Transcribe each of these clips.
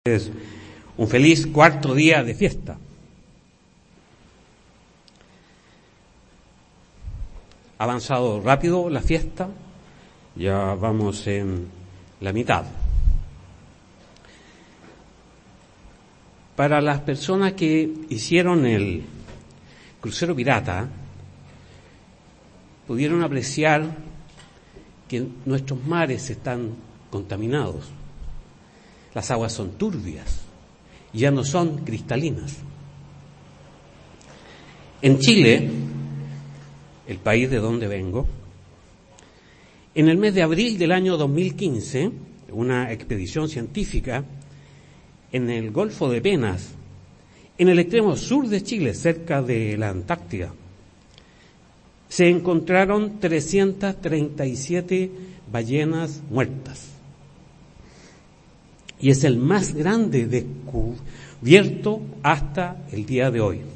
Es un feliz cuarto día de fiesta. Ha avanzado rápido la fiesta, ya vamos en la mitad. Para las personas que hicieron el crucero pirata, pudieron apreciar que nuestros mares están contaminados. Las aguas son turbias, ya no son cristalinas. En Chile, el país de donde vengo, en el mes de abril del año 2015, una expedición científica en el Golfo de Penas, en el extremo sur de Chile, cerca de la Antártida, se encontraron 337 ballenas muertas. Y es el más grande descubierto hasta el día de hoy.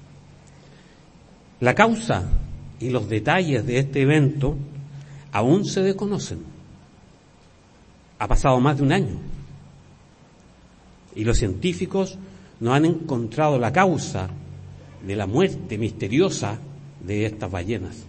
La causa y los detalles de este evento aún se desconocen. Ha pasado más de un año y los científicos no han encontrado la causa de la muerte misteriosa de estas ballenas.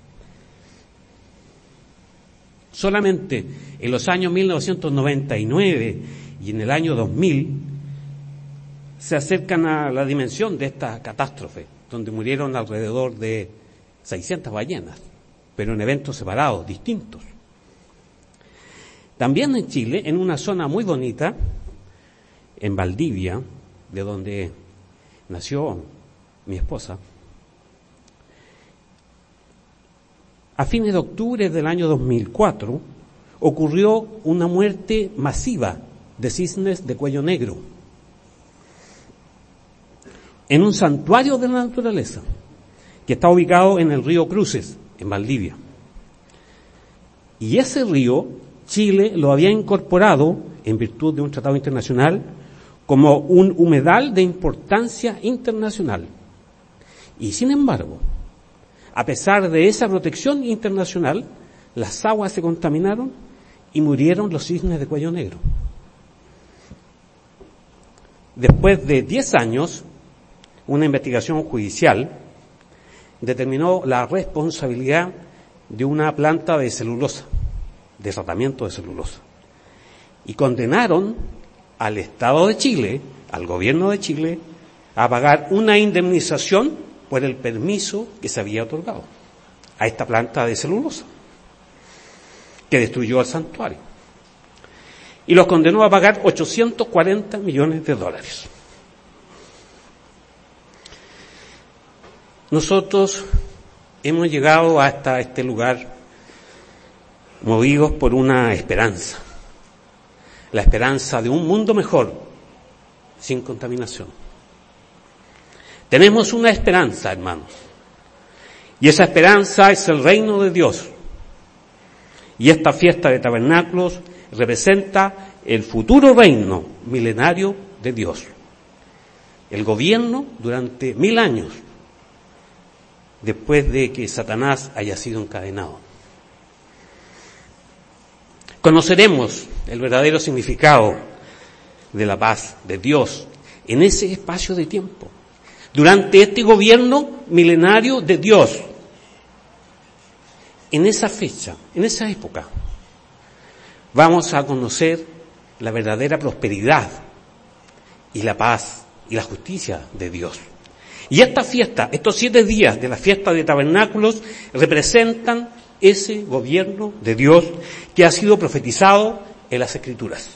Solamente en los años 1999 y en el año 2000 se acercan a la dimensión de esta catástrofe, donde murieron alrededor de 600 ballenas, pero en eventos separados, distintos. También en Chile, en una zona muy bonita, en Valdivia, de donde nació mi esposa, a fines de octubre del año 2004 ocurrió una muerte masiva de cisnes de cuello negro en un santuario de la naturaleza que está ubicado en el río Cruces, en Valdivia. Y ese río, Chile lo había incorporado, en virtud de un tratado internacional, como un humedal de importancia internacional. Y sin embargo, a pesar de esa protección internacional, las aguas se contaminaron y murieron los cisnes de cuello negro. Después de 10 años, una investigación judicial determinó la responsabilidad de una planta de celulosa, de tratamiento de celulosa, y condenaron al Estado de Chile, al gobierno de Chile, a pagar una indemnización por el permiso que se había otorgado a esta planta de celulosa, que destruyó el santuario. Y los condenó a pagar $840 millones. Nosotros hemos llegado hasta este lugar movidos por una esperanza, la esperanza de un mundo mejor, sin contaminación. Tenemos una esperanza, hermanos, y esa esperanza es el reino de Dios. Y esta fiesta de tabernáculos representa el futuro reino milenario de Dios. El gobierno durante 1000 años, después de que Satanás haya sido encadenado. Conoceremos el verdadero significado de la paz de Dios en ese espacio de tiempo. Durante este gobierno milenario de Dios, en esa fecha, en esa época, vamos a conocer la verdadera prosperidad y la paz y la justicia de Dios. Y esta fiesta, estos 7 días de la fiesta de tabernáculos, representan ese gobierno de Dios que ha sido profetizado en las Escrituras.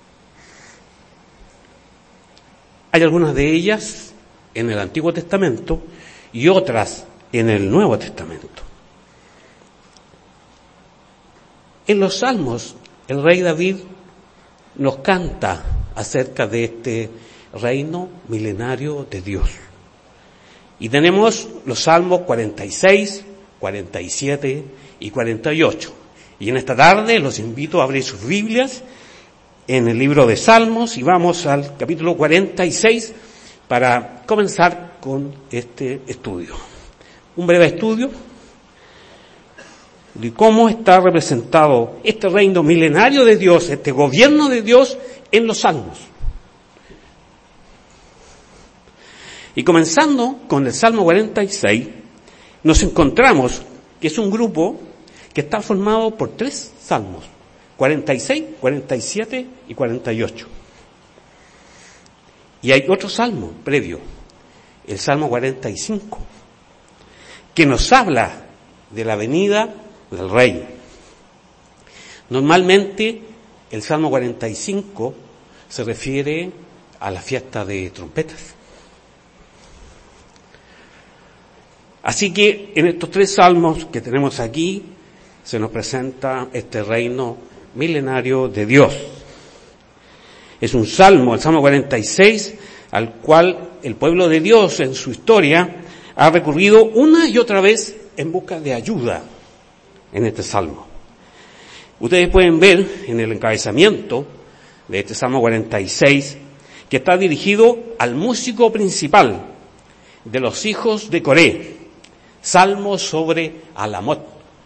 Hay algunas de ellas en el Antiguo Testamento y otras en el Nuevo Testamento. En los Salmos, el rey David nos canta acerca de este reino milenario de Dios. Y tenemos los Salmos 46, 47 y 48. Y en esta tarde los invito a abrir sus Biblias en el libro de Salmos y vamos al capítulo 46 para comenzar con este estudio. Un breve estudio de cómo está representado este reino milenario de Dios, este gobierno de Dios en los Salmos. Y comenzando con el Salmo 46, nos encontramos que es un grupo que está formado por 3 salmos, 46, 47 y 48. Y hay otro salmo previo, el Salmo 45, que nos habla de la venida del Rey. Normalmente el Salmo 45 se refiere a la fiesta de trompetas. Así que en estos 3 salmos que tenemos aquí se nos presenta este reino milenario de Dios. Es un salmo, el Salmo 46, al cual el pueblo de Dios en su historia ha recurrido una y otra vez en busca de ayuda en este salmo. Ustedes pueden ver en el encabezamiento de este Salmo 46 que está dirigido al músico principal de los hijos de Coré, salmo sobre Alamot.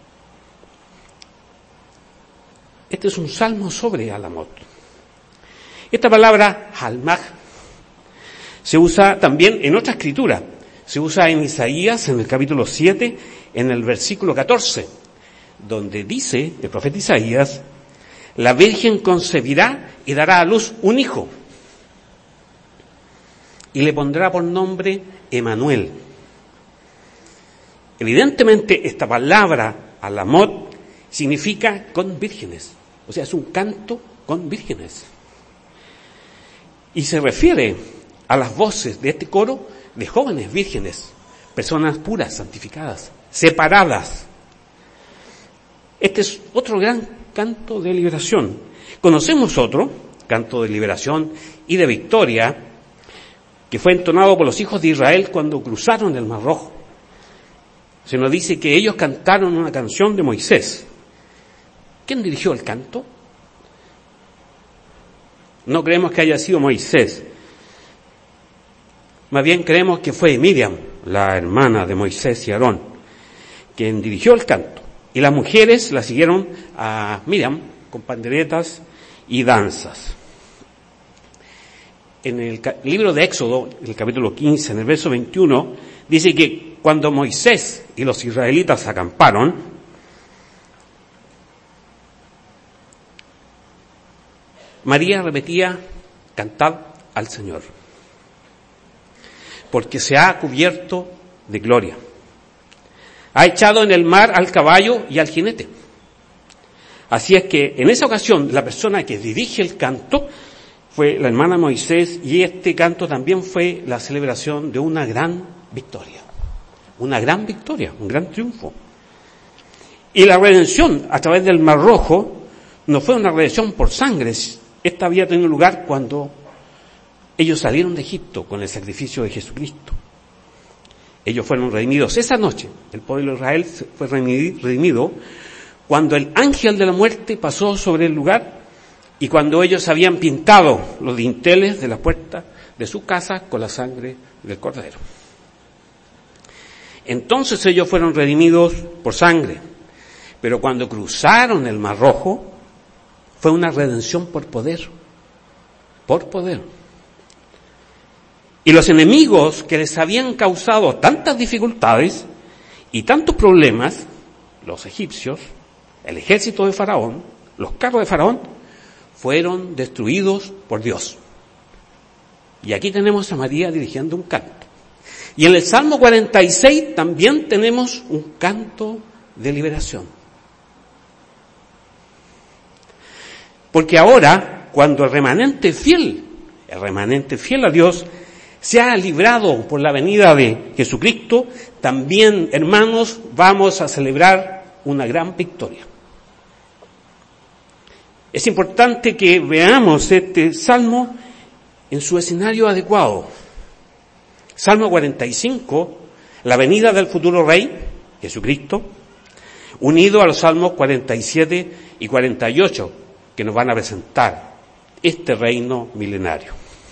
Este es un salmo sobre Alamot. Esta palabra, Almaj, se usa también en otra escritura. Se usa en Isaías, en el capítulo 7, en el versículo 14, donde dice el profeta Isaías: la Virgen concebirá y dará a luz un hijo, y le pondrá por nombre Emanuel. Evidentemente, esta palabra, Alamot, significa con vírgenes. O sea, es un canto con vírgenes. Y se refiere a las voces de este coro de jóvenes vírgenes, personas puras, santificadas, separadas. Este es otro gran canto de liberación. Conocemos otro canto de liberación y de victoria que fue entonado por los hijos de Israel cuando cruzaron el Mar Rojo. Se nos dice que ellos cantaron una canción de Moisés. ¿Quién dirigió el canto? No creemos que haya sido Moisés. Más bien creemos que fue Miriam, la hermana de Moisés y Aarón, quien dirigió el canto. Y las mujeres la siguieron a Miriam con panderetas y danzas. En el libro de Éxodo, en el capítulo 15, en el verso 21, dice que cuando Moisés y los israelitas acamparon, María repetía: cantad al Señor, porque se ha cubierto de gloria. Ha echado en el mar al caballo y al jinete. Así es que en esa ocasión la persona que dirige el canto fue la hermana Moisés, y este canto también fue la celebración de una gran victoria. Una gran victoria, un gran triunfo. Y la redención a través del Mar Rojo no fue una redención por sangre. Esta había tenido lugar cuando ellos salieron de Egipto con el sacrificio de Jesucristo. Ellos fueron redimidos esa noche. El pueblo de Israel fue redimido cuando el ángel de la muerte pasó sobre el lugar y cuando ellos habían pintado los dinteles de la puerta de su casa con la sangre del Cordero. Entonces ellos fueron redimidos por sangre. Pero cuando cruzaron el Mar Rojo, fue una redención por poder. Por poder. Y los enemigos que les habían causado tantas dificultades y tantos problemas, los egipcios, el ejército de Faraón, los carros de Faraón, fueron destruidos por Dios. Y aquí tenemos a María dirigiendo un canto. Y en el Salmo 46 también tenemos un canto de liberación. Porque ahora, cuando el remanente fiel a Dios, se ha librado por la venida de Jesucristo, también, hermanos, vamos a celebrar una gran victoria. Es importante que veamos este salmo en su escenario adecuado. Salmo 45, la venida del futuro Rey, Jesucristo, unido a los salmos 47 y 48, que nos van a presentar este reino milenario.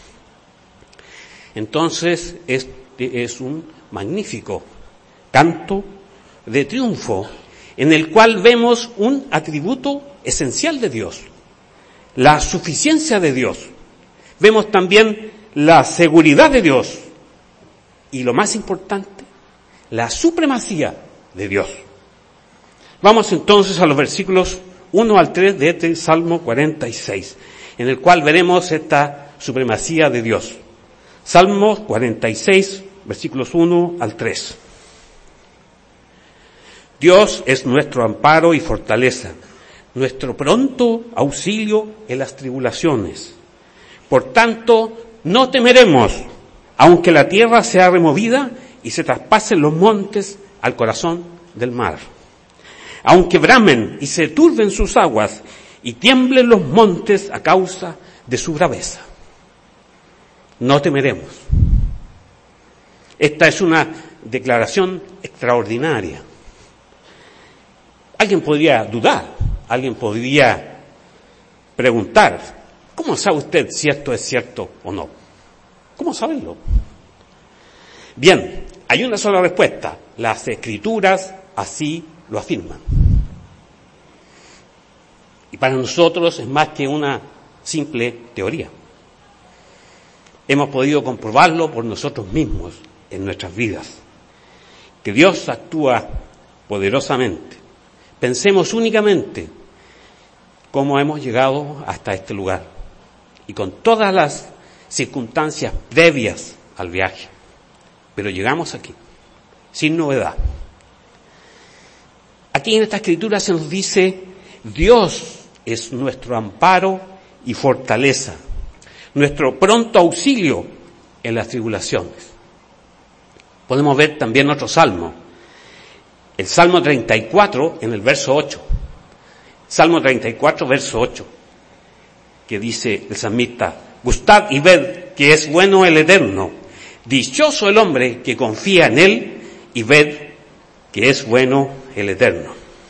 Entonces, este es un magnífico canto de triunfo en el cual vemos un atributo esencial de Dios, la suficiencia de Dios. Vemos también la seguridad de Dios, y lo más importante, la supremacía de Dios. Vamos entonces a los versículos 1 al 3 de este Salmo 46, en el cual veremos esta supremacía de Dios. Salmo 46, versículos 1 al 3. Dios es nuestro amparo y fortaleza, nuestro pronto auxilio en las tribulaciones. Por tanto, no temeremos, aunque la tierra sea removida y se traspasen los montes al corazón del mar. Aunque bramen y se turben sus aguas y tiemblen los montes a causa de su braveza. No temeremos. Esta es una declaración extraordinaria. Alguien podría dudar, alguien podría preguntar, ¿cómo sabe usted si esto es cierto o no? ¿Cómo saberlo? Bien, hay una sola respuesta. Las Escrituras así lo afirman. Y para nosotros es más que una simple teoría. Hemos podido comprobarlo por nosotros mismos en nuestras vidas. Que Dios actúa poderosamente. Pensemos únicamente cómo hemos llegado hasta este lugar y con todas las circunstancias previas al viaje. Pero llegamos aquí, sin novedad. Aquí en esta escritura se nos dice, Dios es nuestro amparo y fortaleza, nuestro pronto auxilio en las tribulaciones. Podemos ver también otro salmo, el Salmo 34 en el verso 8. Salmo 34, verso 8, que dice el salmista, gustad y ved que es bueno el Eterno, dichoso el hombre que confía en él y ved que es bueno el Eterno.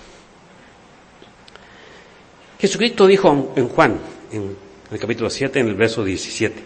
Jesucristo dijo en Juan, en el capítulo 7, en el verso 17.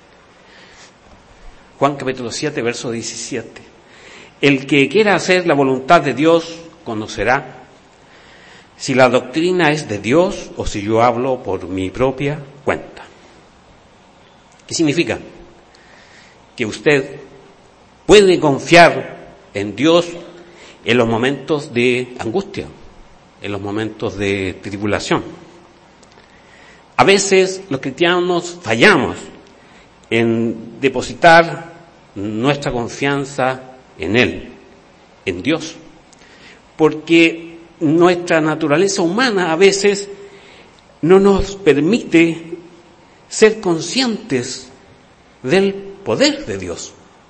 Juan capítulo 7, verso 17. El que quiera hacer la voluntad de Dios conocerá si la doctrina es de Dios o si yo hablo por mi propia cuenta. ¿Qué significa? Que usted puede confiar en Dios en los momentos de angustia, en los momentos de tribulación. A veces los cristianos fallamos en depositar nuestra confianza en Él, en Dios, porque nuestra naturaleza humana a veces no nos permite ser conscientes del poder de Dios.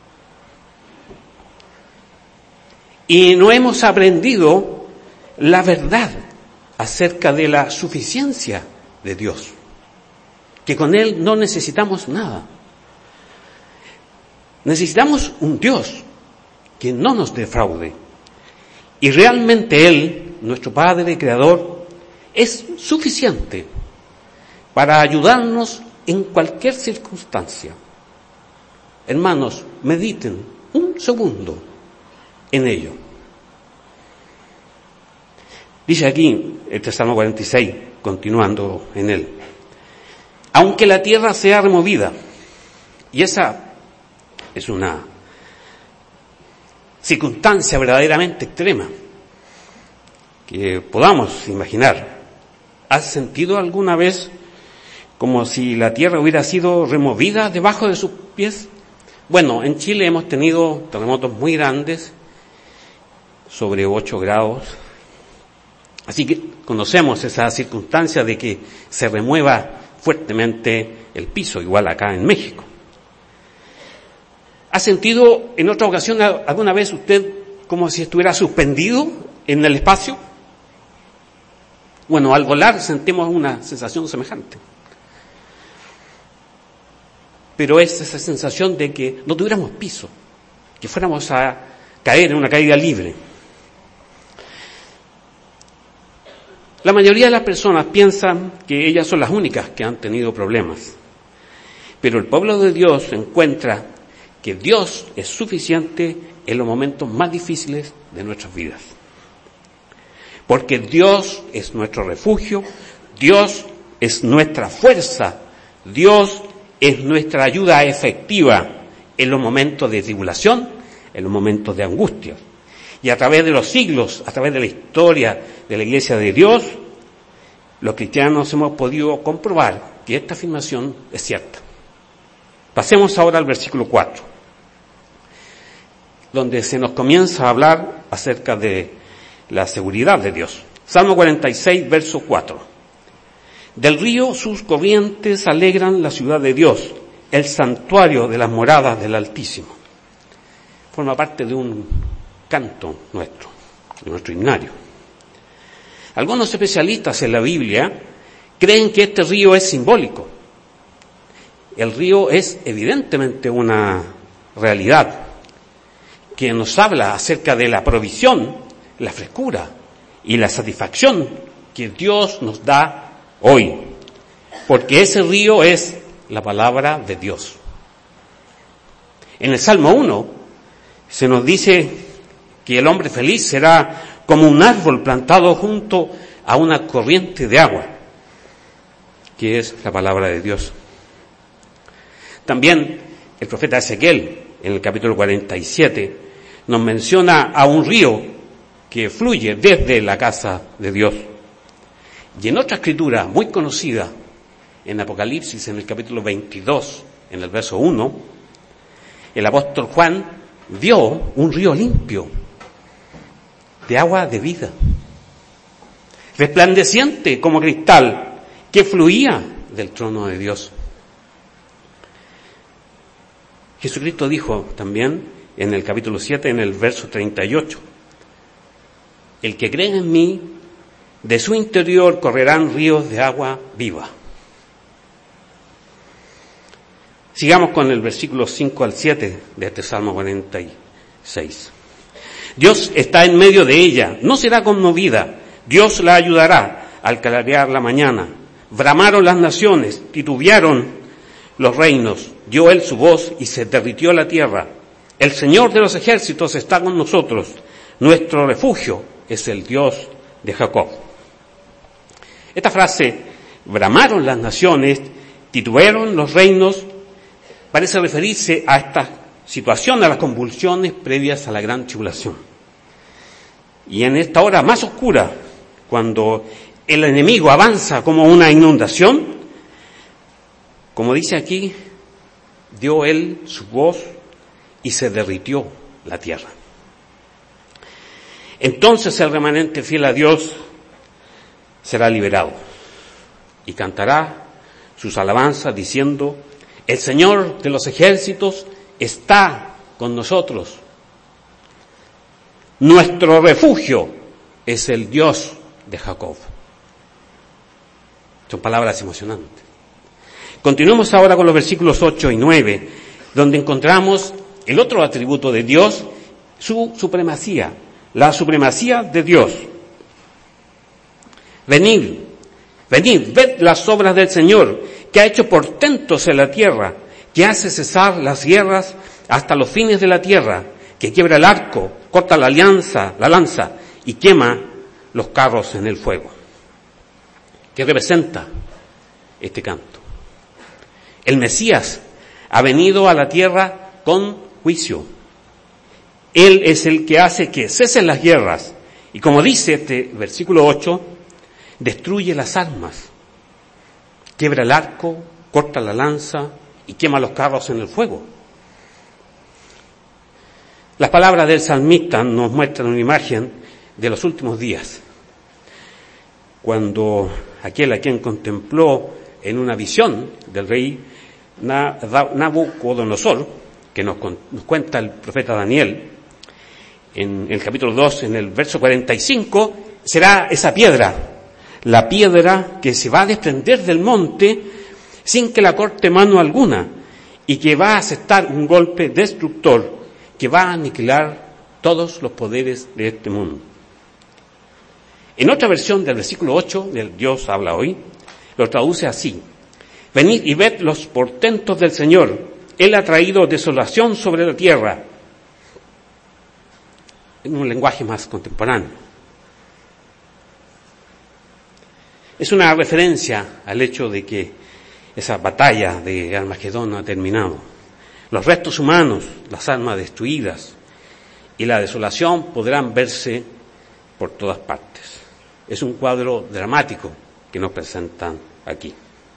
Y no hemos aprendido la verdad acerca de la suficiencia de Dios, que con Él no necesitamos nada. Necesitamos un Dios que no nos defraude. Y realmente Él, nuestro Padre Creador, es suficiente para ayudarnos en cualquier circunstancia. Hermanos, mediten un segundo en ello. Dice aquí, este Salmo 46, continuando en él, aunque la tierra sea removida, y esa es una circunstancia verdaderamente extrema que podamos imaginar. ¿Has sentido alguna vez como si la tierra hubiera sido removida debajo de sus pies? Bueno, en Chile hemos tenido terremotos muy grandes, sobre 8 grados, así que conocemos esa circunstancia de que se remueva fuertemente el piso, igual acá en México. ¿Ha sentido en otra ocasión alguna vez usted como si estuviera suspendido en el espacio? Bueno, al volar sentimos una sensación semejante. Pero es esa sensación de que no tuviéramos piso, que fuéramos a caer en una caída libre. La mayoría de las personas piensan que ellas son las únicas que han tenido problemas. Pero el pueblo de Dios encuentra que Dios es suficiente en los momentos más difíciles de nuestras vidas. Porque Dios es nuestro refugio, Dios es nuestra fuerza, Dios es nuestra ayuda efectiva en los momentos de tribulación en los momentos de angustia. Y a través de los siglos, a través de la historia de la Iglesia de Dios, los cristianos hemos podido comprobar que esta afirmación es cierta. Pasemos ahora al versículo 4, donde se nos comienza a hablar acerca de la seguridad de Dios. Salmo 46, verso 4. Del río sus corrientes alegran la ciudad de Dios, el santuario de las moradas del Altísimo. Forma parte de un canto nuestro, de nuestro himnario. Algunos especialistas en la Biblia creen que este río es simbólico. El río es evidentemente una realidad que nos habla acerca de la provisión, la frescura y la satisfacción que Dios nos da hoy, porque ese río es la palabra de Dios. En el Salmo 1 se nos dice que el hombre feliz será como un árbol plantado junto a una corriente de agua, que es la palabra de Dios. También el profeta Ezequiel, en el capítulo 47, nos menciona a un río que fluye desde la casa de Dios. Y en otra escritura muy conocida, en Apocalipsis, en el capítulo 22, en el verso 1, el apóstol Juan vio un río limpio, de agua de vida, resplandeciente como cristal, que fluía del trono de Dios. Jesucristo dijo también en el capítulo 7, en el verso 38, el que cree en mí, de su interior correrán ríos de agua viva. Sigamos con el versículo 5 al 7 de este Salmo 46. Dios está en medio de ella, no será conmovida, Dios la ayudará al clarear la mañana. Bramaron las naciones, titubearon los reinos, dio él su voz y se derritió la tierra. El Señor de los ejércitos está con nosotros, nuestro refugio es el Dios de Jacob. Esta frase, bramaron las naciones, titubearon los reinos, parece referirse a esta situación, a las convulsiones previas a la gran tribulación. Y en esta hora más oscura, cuando el enemigo avanza como una inundación, como dice aquí, dio él su voz y se derritió la tierra. Entonces el remanente fiel a Dios será liberado y cantará sus alabanzas diciendo, el Señor de los ejércitos está con nosotros. Nuestro refugio es el Dios de Jacob. Son palabras emocionantes. Continuemos ahora con los versículos 8 y 9, donde encontramos el otro atributo de Dios, su supremacía, la supremacía de Dios. Venid, ved las obras del Señor, que ha hecho portentos en la tierra, que hace cesar las guerras hasta los fines de la tierra, que quiebra el arco, corta la lanza y quema los carros en el fuego. ¿Qué representa este canto? El Mesías ha venido a la tierra con juicio. Él es el que hace que cesen las guerras. Y como dice este versículo 8, destruye las armas, quiebra el arco, corta la lanza y quema los carros en el fuego. Las palabras del salmista nos muestran una imagen de los últimos días, cuando aquel a quien contempló en una visión del rey Nabucodonosor, que nos cuenta el profeta Daniel, en el capítulo 2, en el verso 45, será esa piedra, la piedra que se va a desprender del monte sin que la corte mano alguna y que va a asestar un golpe destructor que va a aniquilar todos los poderes de este mundo. En otra versión del versículo 8, del Dios habla hoy, lo traduce así: venid y ved los portentos del Señor, Él ha traído desolación sobre la tierra. En un lenguaje más contemporáneo. Es una referencia al hecho de que esa batalla de Armagedón ha terminado. Los restos humanos, las almas destruidas, y la desolación podrán verse por todas partes. Es un cuadro dramático que nos presentan aquí.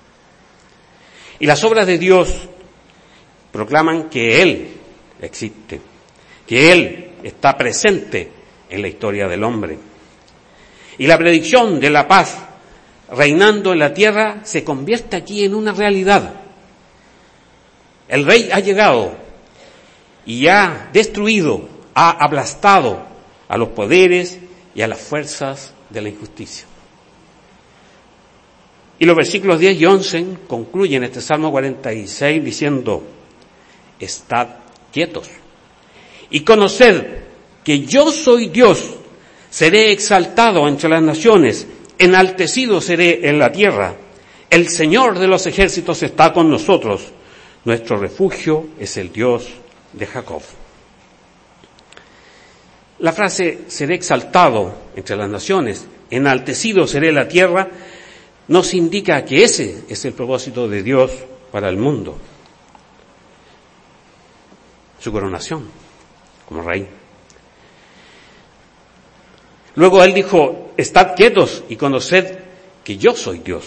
Y las obras de Dios proclaman que Él existe, que Él está presente en la historia del hombre. Y la predicción de la paz reinando en la tierra se convierte aquí en una realidad. El Rey ha llegado y ha destruido, ha aplastado a los poderes y a las fuerzas de la injusticia. Y los versículos 10 y 11 concluyen este Salmo 46 diciendo: estad quietos y conoced que yo soy Dios, seré exaltado entre las naciones, enaltecido seré en la tierra. El Señor de los ejércitos está con nosotros, nuestro refugio es el Dios de Jacob. La frase seré exaltado entre las naciones, enaltecido seré en la tierra, nos indica que ese es el propósito de Dios para el mundo. Su coronación como rey. Luego Él dijo: estad quietos y conoced que yo soy Dios.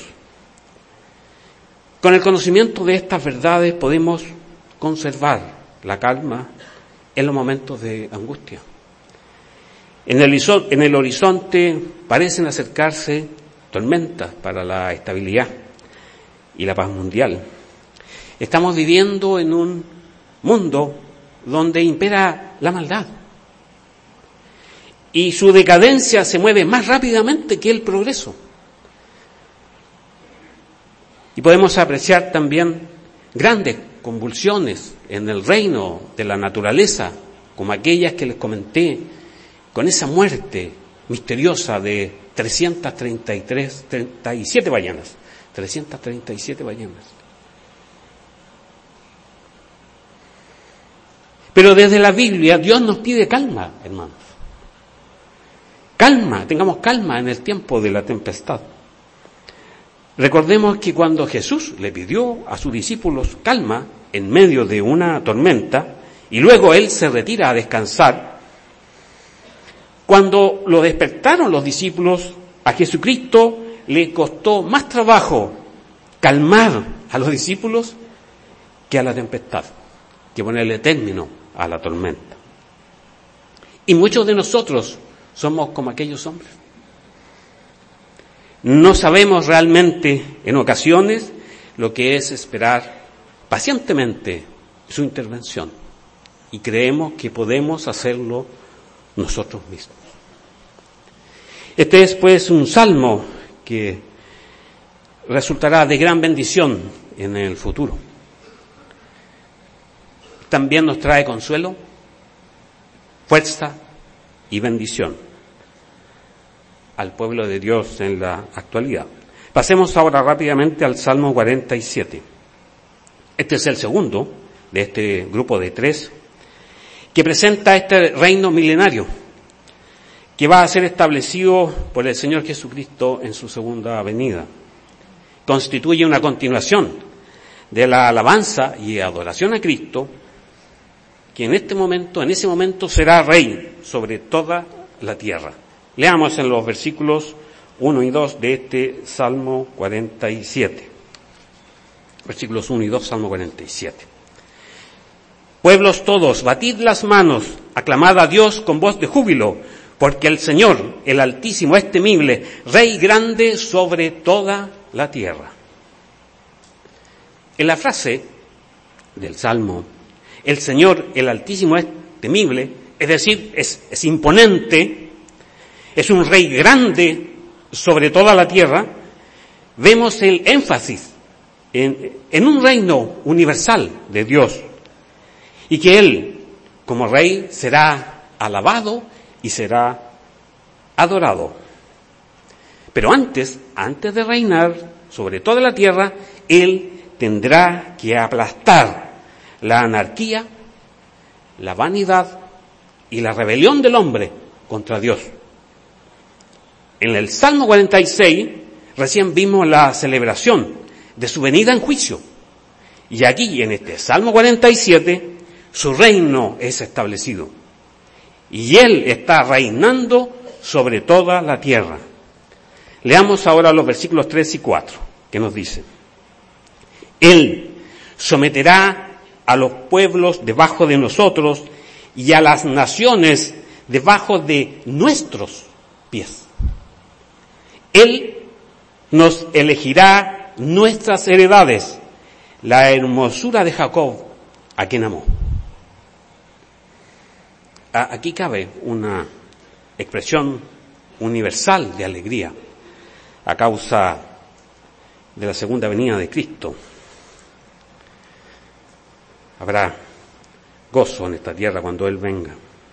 Con el conocimiento de estas verdades podemos conservar la calma en los momentos de angustia. En el horizonte parecen acercarse tormentas para la estabilidad y la paz mundial. Estamos viviendo en un mundo donde impera la maldad y su decadencia se mueve más rápidamente que el progreso. Y podemos apreciar también grandes convulsiones en el reino de la naturaleza, como aquellas que les comenté, con esa muerte misteriosa de 337 ballenas. 337 ballenas. Pero desde la Biblia Dios nos pide calma, hermanos. Calma, tengamos calma en el tiempo de la tempestad. Recordemos que cuando Jesús le pidió a sus discípulos calma en medio de una tormenta, y luego Él se retira a descansar, cuando lo despertaron los discípulos, a Jesucristo le costó más trabajo calmar a los discípulos que a la tempestad, que ponerle término a la tormenta. Y muchos de nosotros somos como aquellos hombres. No sabemos realmente en ocasiones lo que es esperar pacientemente su intervención y creemos que podemos hacerlo nosotros mismos. Este es pues un salmo que resultará de gran bendición en el futuro. También nos trae consuelo, fuerza y bendición al pueblo de Dios en la actualidad. Pasemos ahora rápidamente al Salmo 47. Este es el segundo de este grupo de 3 que presenta este reino milenario que va a ser establecido por el Señor Jesucristo en su segunda venida. Constituye una continuación de la alabanza y adoración a Cristo, que en ese momento será rey sobre toda la tierra. Leamos en los versículos 1 y 2 de este Salmo 47. Versículos 1 y 2, Salmo 47. Pueblos todos, batid las manos, aclamad a Dios con voz de júbilo, porque el Señor, el Altísimo, es temible, Rey grande sobre toda la tierra. En la frase del Salmo, el Señor, el Altísimo, es temible, es decir, es imponente, es un Rey grande sobre toda la tierra, vemos el énfasis en un reino universal de Dios, y que Él, como Rey, será alabado y será adorado. Pero antes de reinar sobre toda la tierra, Él tendrá que aplastar la anarquía, la vanidad y la rebelión del hombre contra Dios. En el Salmo 46 recién vimos la celebración de su venida en juicio. Y aquí, en este Salmo 47, su reino es establecido. y Él está reinando sobre toda la tierra. Leamos ahora los versículos 3 y 4, que nos dicen: Él someterá a los pueblos debajo de nosotros y a las naciones debajo de nuestros pies. Él nos elegirá nuestras heredades, la hermosura de Jacob, a quien amó. Aquí cabe una expresión universal de alegría a causa de la segunda venida de Cristo. Habrá gozo en esta tierra cuando Él venga.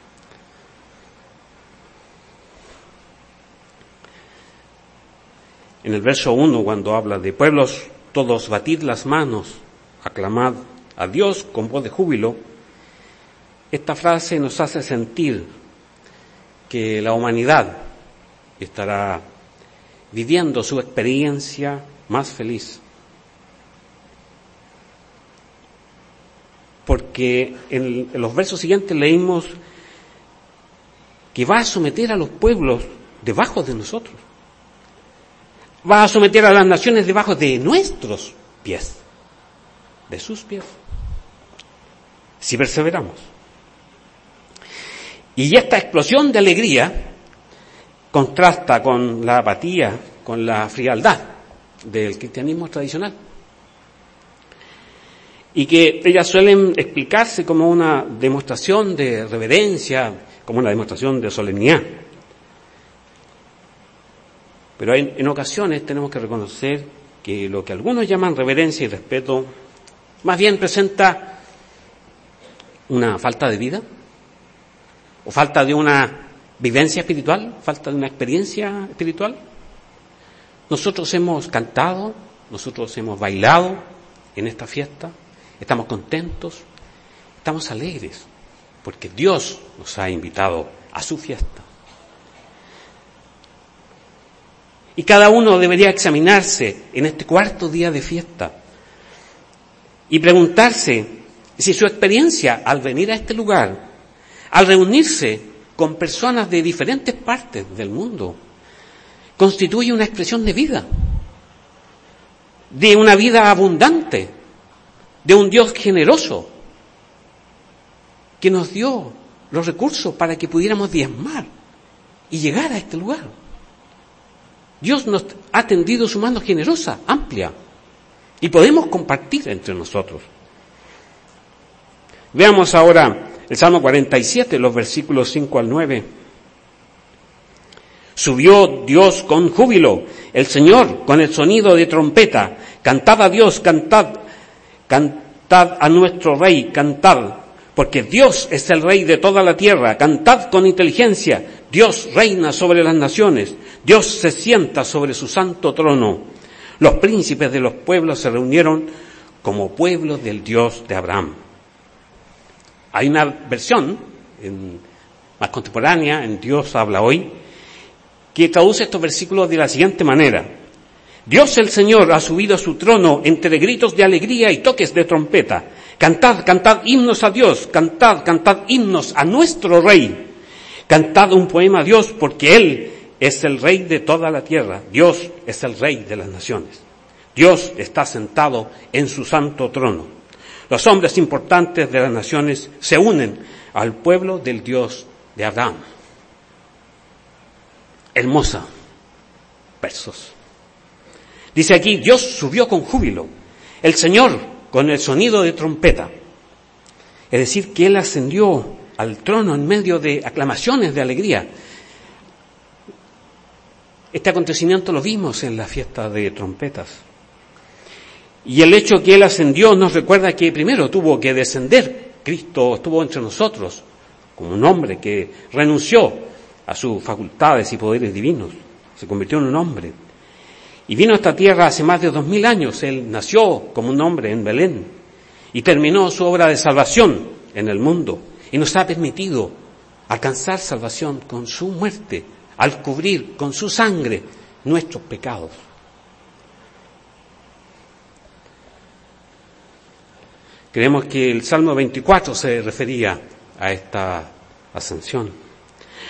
En el verso 1, cuando habla de pueblos, todos batid las manos, aclamad a Dios con voz de júbilo, esta frase nos hace sentir que la humanidad estará viviendo su experiencia más feliz. Porque en los versos siguientes leímos que va a someter a los pueblos debajo de nosotros. Va a someter a las naciones debajo de nuestros pies, de sus pies, si perseveramos. Y esta explosión de alegría contrasta con la apatía, con la frialdad del cristianismo tradicional. Y que ellas suelen explicarse como una demostración de reverencia, como una demostración de solemnidad. Pero en ocasiones tenemos que reconocer que lo que algunos llaman reverencia y respeto, más bien presenta una falta de vida, o falta de una vivencia espiritual, falta de una experiencia espiritual. Nosotros hemos cantado, nosotros hemos bailado en esta fiesta, estamos contentos, estamos alegres, porque Dios nos ha invitado a su fiesta. Y cada uno debería examinarse en este cuarto día de fiesta y preguntarse si su experiencia al venir a este lugar, al reunirse con personas de diferentes partes del mundo, constituye una expresión de vida, de una vida abundante, de un Dios generoso, que nos dio los recursos para que pudiéramos diezmar y llegar a este lugar. Dios nos ha tendido su mano generosa, amplia, y podemos compartir entre nosotros. Veamos ahora el Salmo 47, los versículos 5 al 9. Subió Dios con júbilo, el Señor con el sonido de trompeta. Cantad a Dios, cantad a nuestro Rey, cantad, porque Dios es el Rey de toda la tierra. Cantad con inteligencia, Dios reina sobre las naciones, Dios se sienta sobre su santo trono. Los príncipes de los pueblos se reunieron como pueblo del Dios de Abraham. Hay una versión más contemporánea, en Dios habla hoy, que traduce estos versículos de la siguiente manera: Dios el Señor ha subido a su trono entre gritos de alegría y toques de trompeta. Cantad, cantad himnos a Dios, cantad, cantad himnos a nuestro Rey. Cantad un poema a Dios, porque Él es el Rey de toda la tierra. Dios es el Rey de las naciones. Dios está sentado en su santo trono. Los hombres importantes de las naciones se unen al pueblo del Dios de Abraham. Hermosa versos. Dice aquí, Dios subió con júbilo, el Señor con el sonido de trompeta. Es decir, que Él ascendió al trono en medio de aclamaciones de alegría. Este acontecimiento lo vimos en la fiesta de trompetas. Y el hecho que Él ascendió nos recuerda que primero tuvo que descender. Cristo estuvo entre nosotros como un hombre que renunció a sus facultades y poderes divinos. Se convirtió en un hombre. Y vino a esta tierra hace más de 2000 años. Él nació como un hombre en Belén y terminó su obra de salvación en el mundo. Y nos ha permitido alcanzar salvación con su muerte, al cubrir con su sangre nuestros pecados. Creemos que el Salmo 24 se refería a esta ascensión.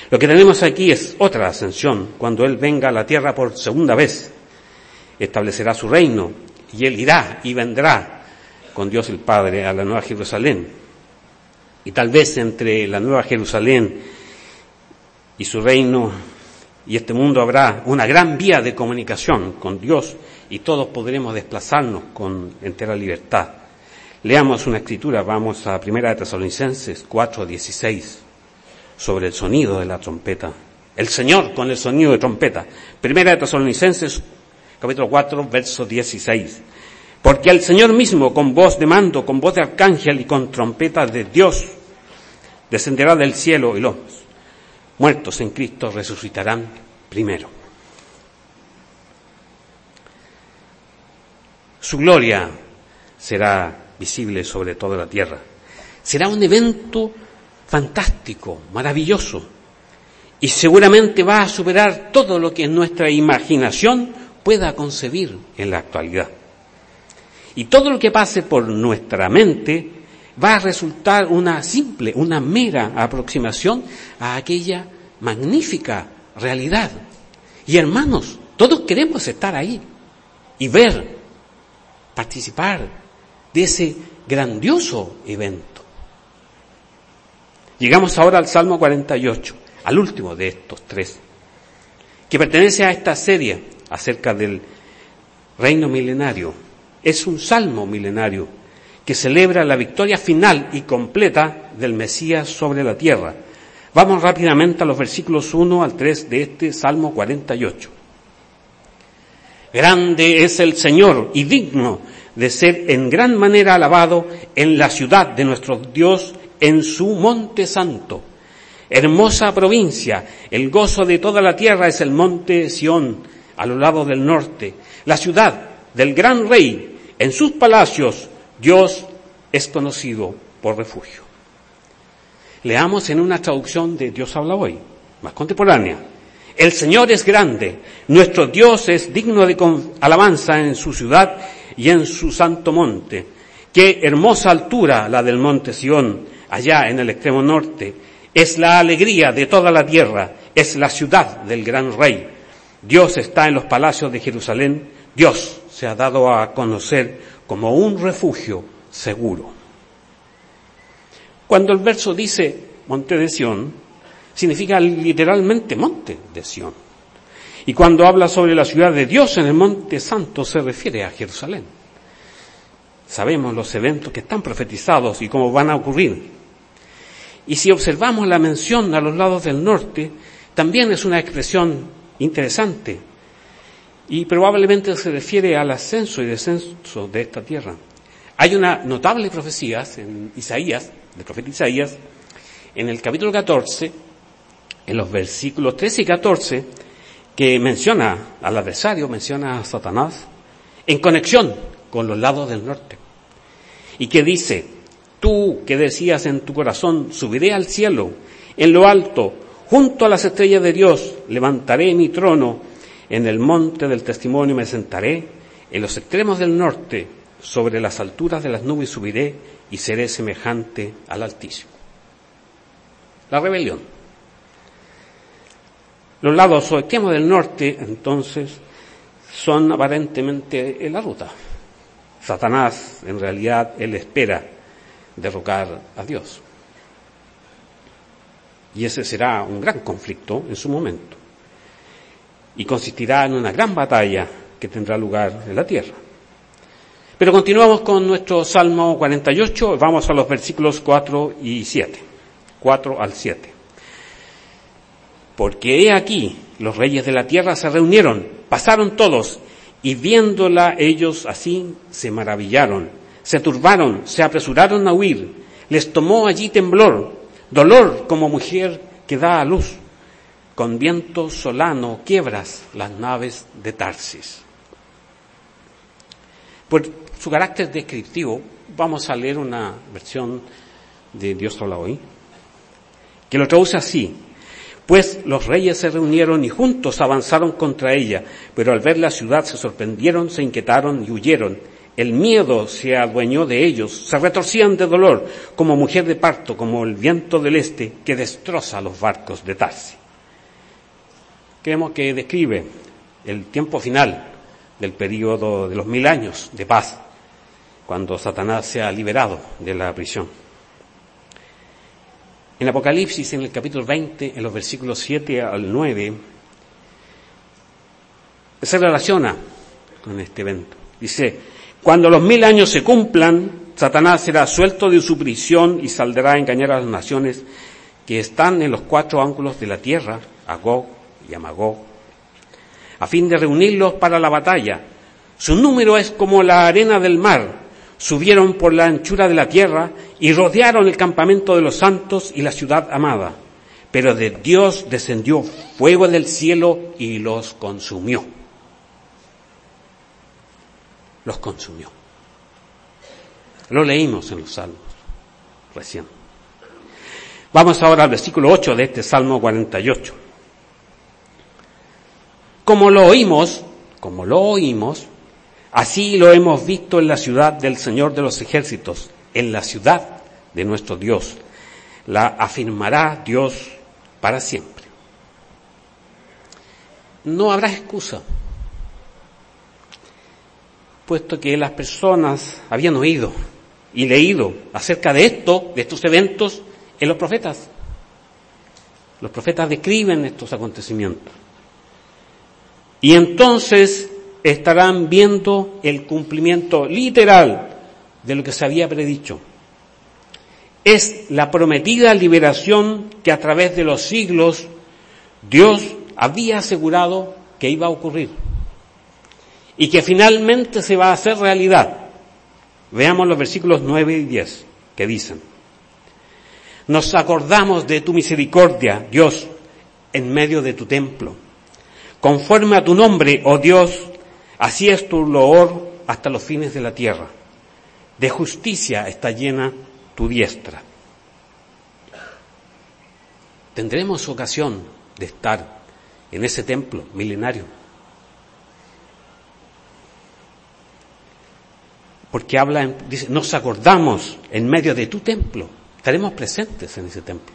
Lo que tenemos aquí es otra ascensión, cuando Él venga a la tierra por segunda vez. Establecerá su reino y Él irá y vendrá con Dios el Padre a la Nueva Jerusalén. Y tal vez entre la Nueva Jerusalén y su reino y este mundo habrá una gran vía de comunicación con Dios y todos podremos desplazarnos con entera libertad. Leamos una escritura, vamos a 1 Tesalonicenses 4:16, sobre el sonido de la trompeta. El Señor con el sonido de trompeta. 1 Tesalonicenses capítulo 4, verso 16. Porque el Señor mismo, con voz de mando, con voz de arcángel y con trompeta de Dios, descenderá del cielo y los muertos en Cristo resucitarán primero. Su gloria será visible sobre toda la tierra. Será un evento fantástico, maravilloso, y seguramente va a superar todo lo que nuestra imaginación pueda concebir en la actualidad. Y todo lo que pase por nuestra mente va a resultar una mera aproximación a aquella magnífica realidad. Y hermanos, todos queremos estar ahí y ver, participar de ese grandioso evento. Llegamos ahora al Salmo 48, al último de estos tres, que pertenece a esta serie acerca del reino milenario. Es un salmo milenario que celebra la victoria final y completa del Mesías sobre la tierra. Vamos rápidamente a los versículos 1 al 3 de este Salmo 48. Grande es el Señor y digno de ser en gran manera alabado en la ciudad de nuestro Dios, en su monte santo. Hermosa provincia, el gozo de toda la tierra es el monte Sión, a los lados del norte, la ciudad del gran rey. En sus palacios Dios es conocido por refugio. Leamos en una traducción de Dios habla hoy, más contemporánea. El Señor es grande, nuestro Dios es digno de alabanza en su ciudad y en su santo monte. Qué hermosa altura la del monte Sión, allá en el extremo norte. Es la alegría de toda la tierra, es la ciudad del gran rey. Dios está en los palacios de Jerusalén, Dios se ha dado a conocer como un refugio seguro. Cuando el verso dice monte de Sión, significa literalmente monte de Sión. Y cuando habla sobre la ciudad de Dios en el monte santo, se refiere a Jerusalén. Sabemos los eventos que están profetizados y cómo van a ocurrir. Y si observamos la mención a los lados del norte, también es una expresión interesante. Y probablemente se refiere al ascenso y descenso de esta tierra. Hay una notable profecía en Isaías, del profeta Isaías, en el capítulo 14, en los versículos 13 y 14, que menciona al adversario, menciona a Satanás, en conexión con los lados del norte. Y que dice, tú que decías en tu corazón, subiré al cielo, en lo alto, junto a las estrellas de Dios, levantaré mi trono, en el monte del testimonio me sentaré, en los extremos del norte, sobre las alturas de las nubes subiré y seré semejante al Altísimo. La rebelión. Los lados o extremos del norte, entonces, son aparentemente en la ruta. Satanás, en realidad, él espera derrocar a Dios. Y ese será un gran conflicto en su momento. Y consistirá en una gran batalla que tendrá lugar en la tierra. Pero continuamos con nuestro Salmo 48, vamos a los versículos 4 y 7. 4 al 7. Porque he aquí, los reyes de la tierra se reunieron, pasaron todos, y viéndola ellos así se maravillaron, se turbaron, se apresuraron a huir, les tomó allí temblor, dolor como mujer que da a luz. Con viento solano quiebras las naves de Tarsis. Por su carácter descriptivo, vamos a leer una versión de Dios habla hoy, que lo traduce así. Pues los reyes se reunieron y juntos avanzaron contra ella, pero al ver la ciudad se sorprendieron, se inquietaron y huyeron. El miedo se adueñó de ellos, se retorcían de dolor como mujer de parto, como el viento del este que destroza los barcos de Tarsis. Creemos que describe el tiempo final del período de los 1000 años de paz, cuando Satanás se ha liberado de la prisión. En Apocalipsis, en el capítulo 20, en los versículos 7 al 9, se relaciona con este evento. Dice: cuando los 1000 años se cumplan, Satanás será suelto de su prisión y saldrá a engañar a las naciones que están en los 4 ángulos de la tierra, a Gog y a Magog, a fin de reunirlos para la batalla. Su número es como la arena del mar. Subieron por la anchura de la tierra y rodearon el campamento de los santos y la ciudad amada. Pero de Dios descendió fuego del cielo y los consumió. Los consumió. Lo leímos en los Salmos recién. Vamos ahora al versículo 8 de este Salmo 48. Como lo oímos, así lo hemos visto en la ciudad del Señor de los ejércitos, en la ciudad de nuestro Dios. La afirmará Dios para siempre. No habrá excusa, puesto que las personas habían oído y leído acerca de estos eventos en los profetas. Los profetas describen estos acontecimientos. Y entonces estarán viendo el cumplimiento literal de lo que se había predicho. Es la prometida liberación que a través de los siglos Dios había asegurado que iba a ocurrir y que finalmente se va a hacer realidad. Veamos los versículos 9 y 10 que dicen: nos acordamos de tu misericordia, Dios, en medio de tu templo. Conforme a tu nombre, oh Dios, así es tu loor hasta los fines de la tierra. De justicia está llena tu diestra. ¿Tendremos ocasión de estar en ese templo milenario? Porque dice, nos acordamos en medio de tu templo. Estaremos presentes en ese templo.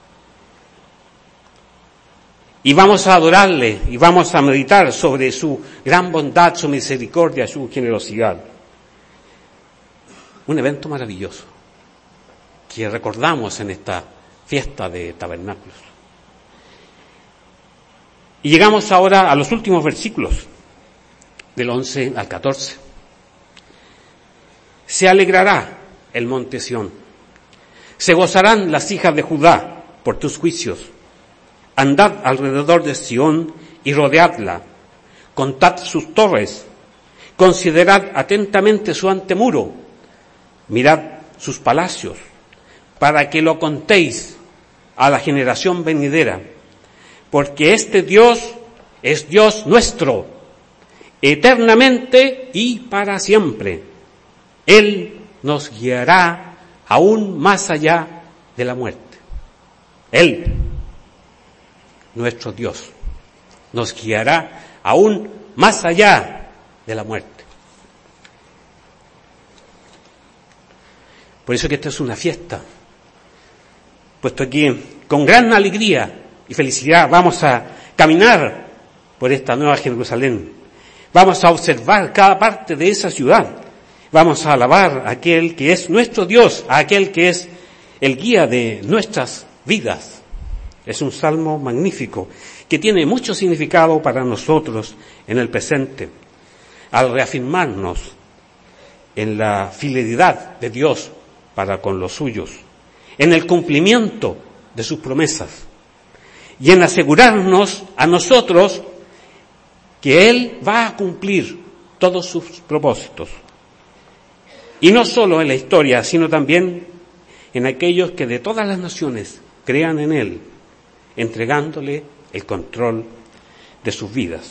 Y vamos a adorarle y vamos a meditar sobre su gran bondad, su misericordia, su generosidad. Un evento maravilloso que recordamos en esta fiesta de tabernáculos. Y llegamos ahora a los últimos versículos, del 11 al 14. Se alegrará el monte Sión, se gozarán las hijas de Judá por tus juicios. Andad alrededor de Sión y rodeadla, contad sus torres, considerad atentamente su antemuro, mirad sus palacios, para que lo contéis a la generación venidera, porque este Dios es Dios nuestro, eternamente y para siempre. Él nos guiará aún más allá de la muerte. Él, nuestro Dios, nos guiará aún más allá de la muerte. Por eso que esta es una fiesta, puesto que con gran alegría y felicidad vamos a caminar por esta nueva Jerusalén. Vamos a observar cada parte de esa ciudad. Vamos a alabar a aquel que es nuestro Dios, a aquel que es el guía de nuestras vidas. Es un salmo magnífico que tiene mucho significado para nosotros en el presente, al reafirmarnos en la fidelidad de Dios para con los suyos, en el cumplimiento de sus promesas y en asegurarnos a nosotros que Él va a cumplir todos sus propósitos. Y no solo en la historia, sino también en aquellos que de todas las naciones crean en Él, entregándole el control de sus vidas.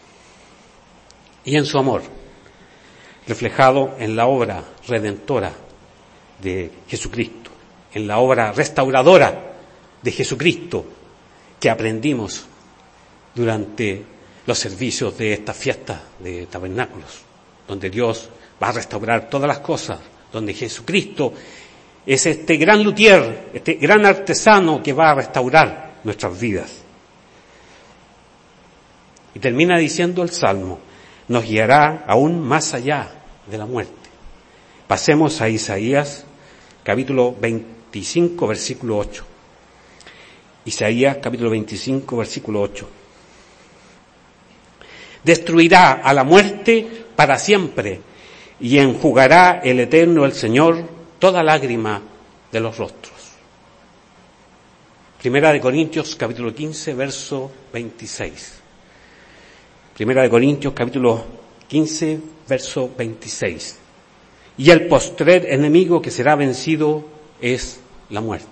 Y en su amor, reflejado en la obra redentora de Jesucristo, en la obra restauradora de Jesucristo que aprendimos durante los servicios de esta fiesta de tabernáculos, donde Dios va a restaurar todas las cosas, donde Jesucristo es este gran luthier, este gran artesano que va a restaurar nuestras vidas. Y termina diciendo el Salmo, nos guiará aún más allá de la muerte. Pasemos a Isaías, capítulo 25, versículo 8. Isaías, capítulo 25, versículo 8. Destruirá a la muerte para siempre, y enjugará el Eterno, el Señor, toda lágrima de los rostros. Primera de Corintios, capítulo 15, verso 26. Primera de Corintios, capítulo 15, verso 26. Y el postrer enemigo que será vencido es la muerte.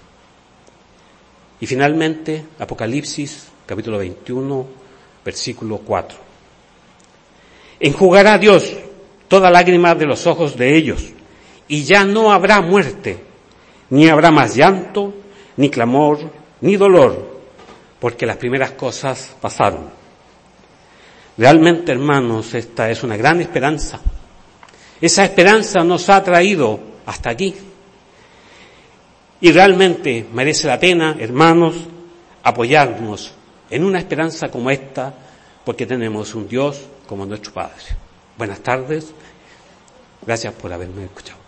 Y finalmente, Apocalipsis, capítulo 21, versículo 4. Enjugará Dios toda lágrima de los ojos de ellos, y ya no habrá muerte, ni habrá más llanto, ni clamor, ni dolor, porque las primeras cosas pasaron. Realmente, hermanos, esta es una gran esperanza. Esa esperanza nos ha traído hasta aquí. Y realmente merece la pena, hermanos, apoyarnos en una esperanza como esta, porque tenemos un Dios como nuestro Padre. Buenas tardes. Gracias por haberme escuchado.